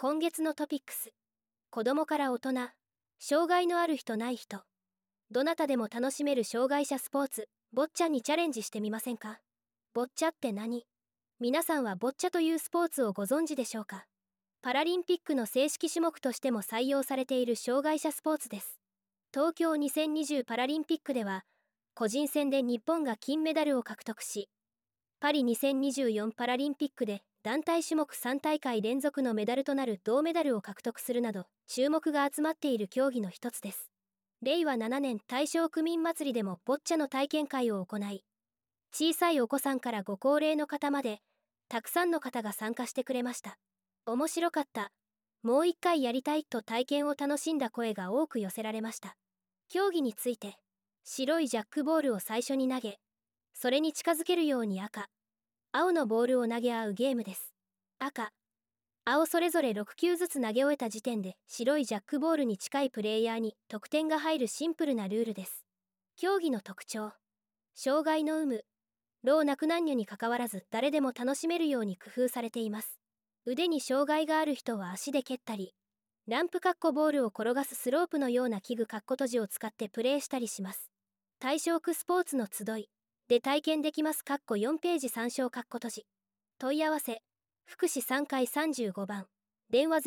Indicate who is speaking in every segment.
Speaker 1: 今月のトピックス。子供から大人、障害のある人ない人、どなたでも楽しめる障害者スポーツ、ボッチャにチャレンジしてみませんか？ボッチャって何？皆さんはボッチャというスポーツをご存知でしょうか？パラリンピックの正式種目としても採用されている障害者スポーツです。東京2020パラリンピックでは、個人戦で日本が金メダルを獲得し、パリ2024パラリンピックで団体種目3大会連続のメダルとなる銅メダルを獲得するなど、注目が集まっている競技の一つです。令和7年大正区民祭りでもボッチャの体験会を行い、小さいお子さんからご高齢の方まで、たくさんの方が参加してくれました。面白かった。もう一回やりたいと体験を楽しんだ声が多く寄せられました。競技について、白いジャックボールを最初に投げ、それに近づけるように赤、青のボールを投げ合うゲームです。赤、青それぞれ6球ずつ投げ終えた時点で白いジャックボールに近いプレイヤーに得点が入るシンプルなルールです。競技の特徴。障害の有無、老若男女にかかわらず誰でも楽しめるように工夫されています。腕に障害がある人は足で蹴ったり、ランプボールを転がすスロープのような器具閉じを使ってプレーしたりします。対象区スポーツの集いで体験できます。4ページ参照閉じ。問い合わせ、福祉3階35番、電話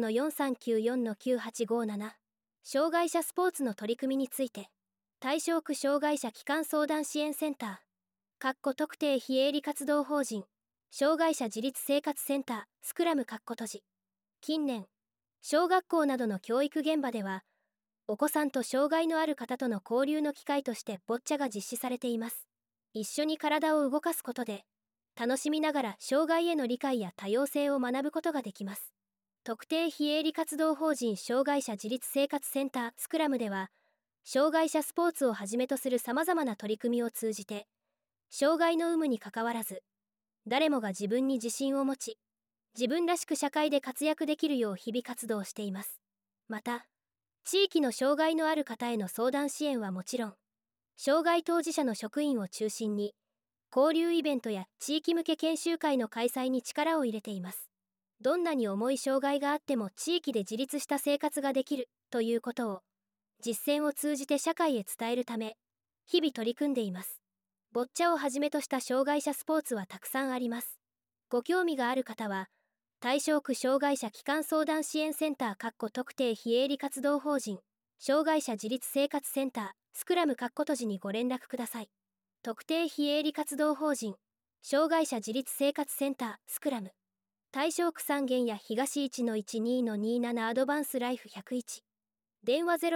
Speaker 1: 06-4394-9857。障害者スポーツの取り組みについて、対象区障害者基幹相談支援センター、特定非営利活動法人、障害者自立生活センター、スクラム閉じ。近年、小学校などの教育現場では、お子さんと障害のある方との交流の機会としてボッチャが実施されています。一緒に体を動かすことで、楽しみながら障害への理解や多様性を学ぶことができます。特定非営利活動法人障害者自立生活センタースクラムでは、障害者スポーツをはじめとするさまざまな取り組みを通じて、障害の有無にかかわらず、誰もが自分に自信を持ち、自分らしく社会で活躍できるよう日々活動しています。また、地域の障害のある方への相談支援はもちろん、障害当事者の職員を中心に、交流イベントや地域向け研修会の開催に力を入れています。どんなに重い障害があっても地域で自立した生活ができるということを、実践を通じて社会へ伝えるため、日々取り組んでいます。ボッチャをはじめとした障害者スポーツはたくさんあります。ご興味がある方は、対象区障害者基幹相談支援センター特定非営利活動法人障害者自立生活センタースクラム閉じにご連絡ください。特定非営利活動法人障害者自立生活センタースクラム対象区3軒や東 1-12-27 アドバンスライフ101電話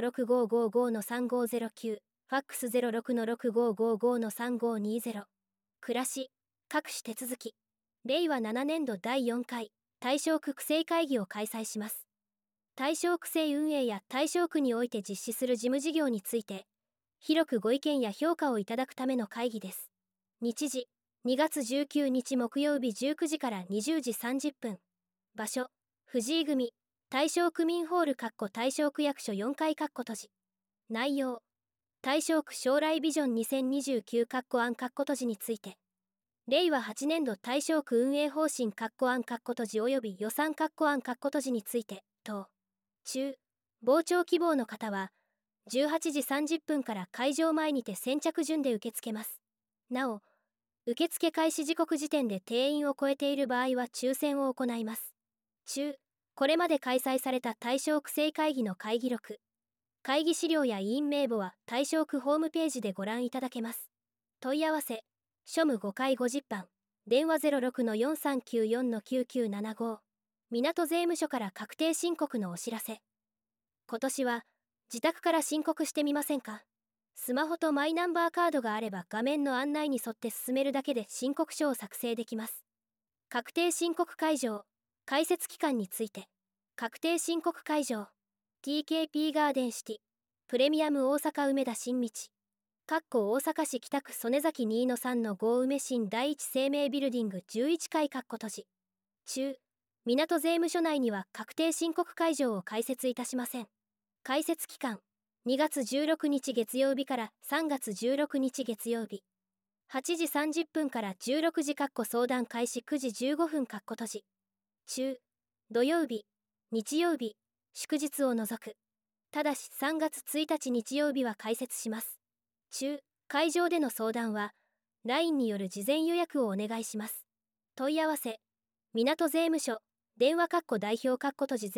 Speaker 1: 06-6555-3509 ファックス 06-6555-3520 暮らし各種手続き令和7年度第4回対象区区政会議を開催します。対象区政運営や対象区において実施する事務事業について、広くご意見や評価をいただくための会議です。日時、2月19日木曜日19時から20時30分。場所、藤井組、対象区民ホール対象区役所4階閉じ。内容、対象区将来ビジョン2029案閉じについて、令和8年度対象区運営方針案閉じ及び予算案閉じについて、等。中、傍聴希望の方は、18時30分から会場前にて先着順で受け付けます。なお、受付開始時刻時点で定員を超えている場合は抽選を行います。中、これまで開催された対象区政会議の会議録、会議資料や委員名簿は対象区ホームページでご覧いただけます。問い合わせ、庶務5階50番、電話 06-4394-9975 港税務署から確定申告のお知らせ。今年は自宅から申告してみませんか？スマホとマイナンバーカードがあれば画面の案内に沿って進めるだけで申告書を作成できます。確定申告会場、開設期間について、確定申告会場、TKP ガーデンシティ、プレミアム大阪梅田新道、大阪市北区曽根崎2-3-5梅新第一生命ビルディング11階閉じ。中、港税務署内には確定申告会場を開設いたしません。開設期間、2月16日月曜日から3月16日月曜日。8時30分から16時相談開始9時15分閉じ。中、 土曜日、日曜日、祝日を除く。ただし3月1日日曜日は開設します。会場での相談は、LINE による事前予約をお願いします。問い合わせ、港税務署、電話代表閉じ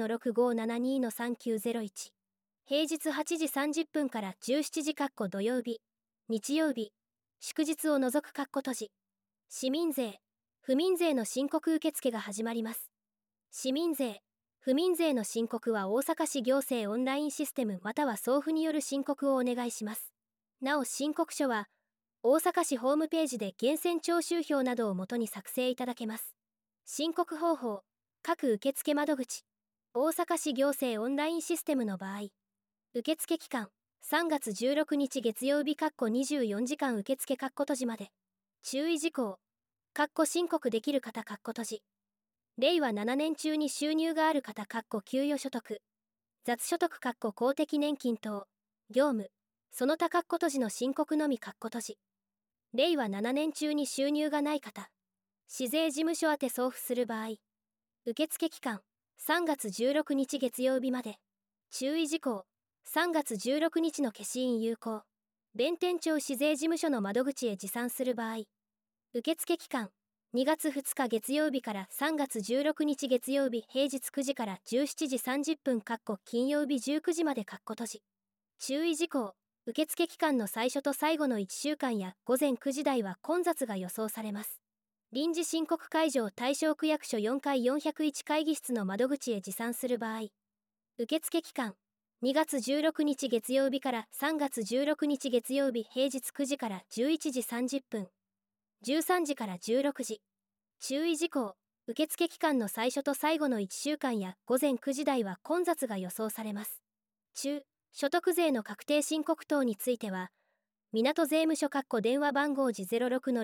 Speaker 1: 06-6572-3901。平日8時30分から17時土曜日、日曜日、祝日を除く閉じ。市民税、府民税の申告受付が始まります。市民税、府民税の申告は大阪市行政オンラインシステムまたは送付による申告をお願いします。なお申告書は、大阪市ホームページで源泉徴収票などをもとに作成いただけます。申告方法、各受付窓口、大阪市行政オンラインシステムの場合、受付期間、3月16日月曜日24時間受付閉じまで。注意事項、申告できる方閉じ。令和7年中に収入がある方給与所得、雑所得公的年金等、業務、その他閉じの申告のみ閉じ。令和7年中に収入がない方、市税事務所宛て送付する場合、受付期間、3月16日月曜日まで。注意事項、3月16日の消印有効。弁天町市税事務所の窓口へ持参する場合、受付期間、2月2日月曜日から3月16日月曜日平日9時から17時30分金曜日19時まで閉じ。注意事項、受付期間の最初と最後の1週間や午前9時台は混雑が予想されます。臨時申告会場大正区役所4階401会議室の窓口へ持参する場合、受付期間、2月16日月曜日から3月16日月曜日平日9時から11時30分、13時から16時。注意事項、受付期間の最初と最後の1週間や午前9時台は混雑が予想されます。所得税の確定申告等については、港税務署電話番号時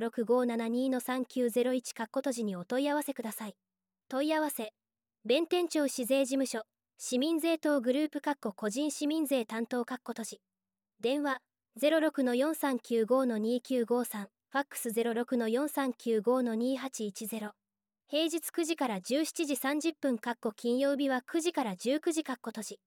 Speaker 1: 06-6572-3901 閉じにお問い合わせください。問い合わせ、弁天町市税事務所、市民税等グループ個人市民税担当閉じ。電話、06-4395-2953、ファックス 06-4395-2810。平日9時から17時30分金曜日は9時から19時閉じ。